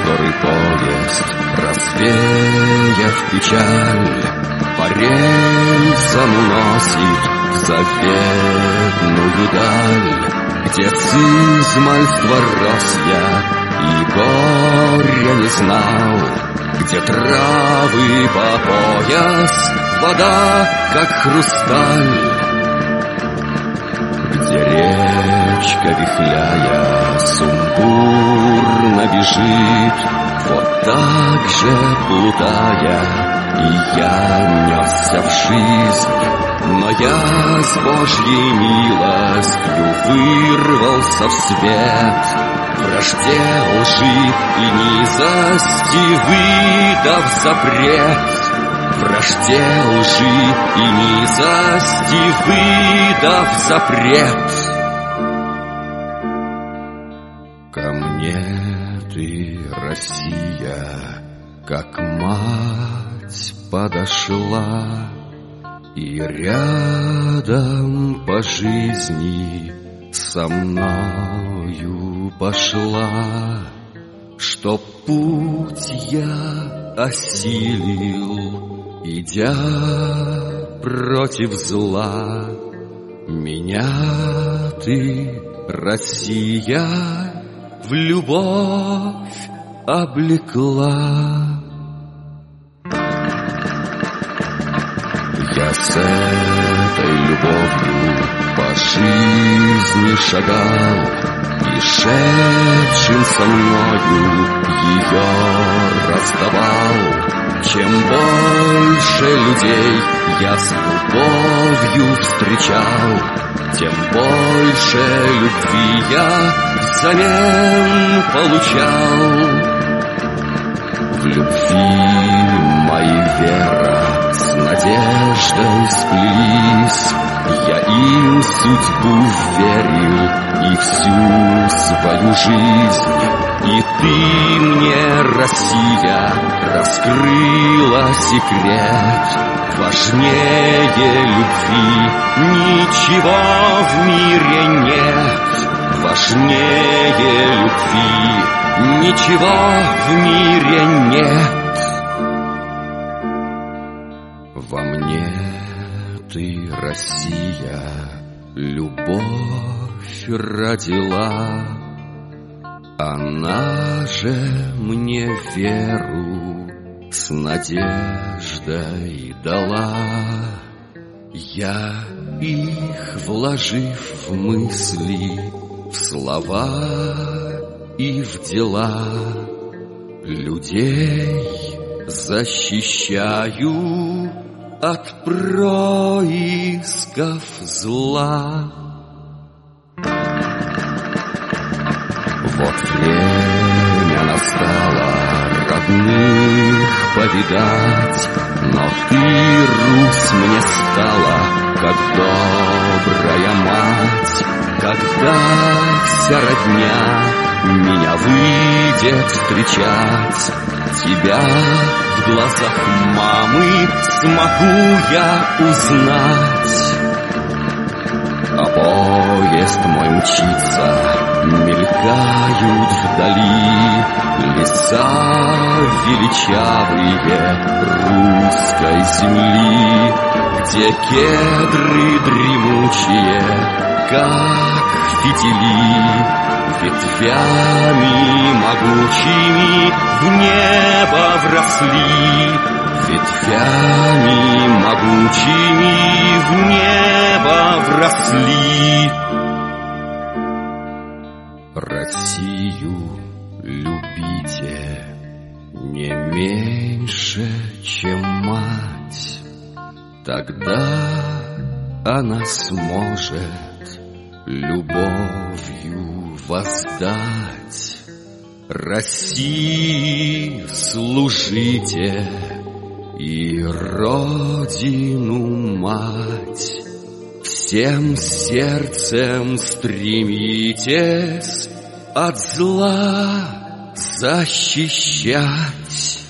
скорый поезд, развеяв печаль, по рельсам уносит в заветную даль, где с измальства рос я и горя не знал, где травы по пояс, вода как хрусталь, где речка, вихляя, сумбурно бежит, вот так же плутая и я несся в жизнь. Но я с Божьей милостью вырвался в свет, вражде лжи и низости выдав запрет, вражде лжи и низости выдав запрет. Ко мне ты, Россия, как мать подошла, и рядом по жизни со мною пошла, что путь я осилил, идя против зла. Меня ты, Россия, в любовь облекла. Я с этой любовью по жизни шагал, и шедшим со мною ее раздавал. Чем больше людей я с любовью встречал, тем больше любви я взамен получал. В любви мои вера с надеждой сплелись, я им судьбу верил и всю свою жизнь. И ты мне, Россия, раскрыла секрет, важнее любви ничего в мире нет, важнее любви ничего в мире нет. Во мне ты, Россия, любовь родила, она же мне веру с надеждой дала. Я их, вложив в мысли, в слова и в дела, людей защищаю от происков зла. Вот время настало родных повидать, но ты, Русь, мне стала, как добрая мать, когда вся родня меня выйдет встречать. Тебя в глазах мамы смогу я узнать. А поезд мой мчится, мелькают вдали леса величавые русской земли, где кедры дремучие, как фитили, ветвями могучими в небо вросли, ветвями могучими в небо вросли. Россию любите не меньше, чем мать, тогда она сможет любовью воздать. России служите и Родину мать всем сердцем стремитесь от зла защищать.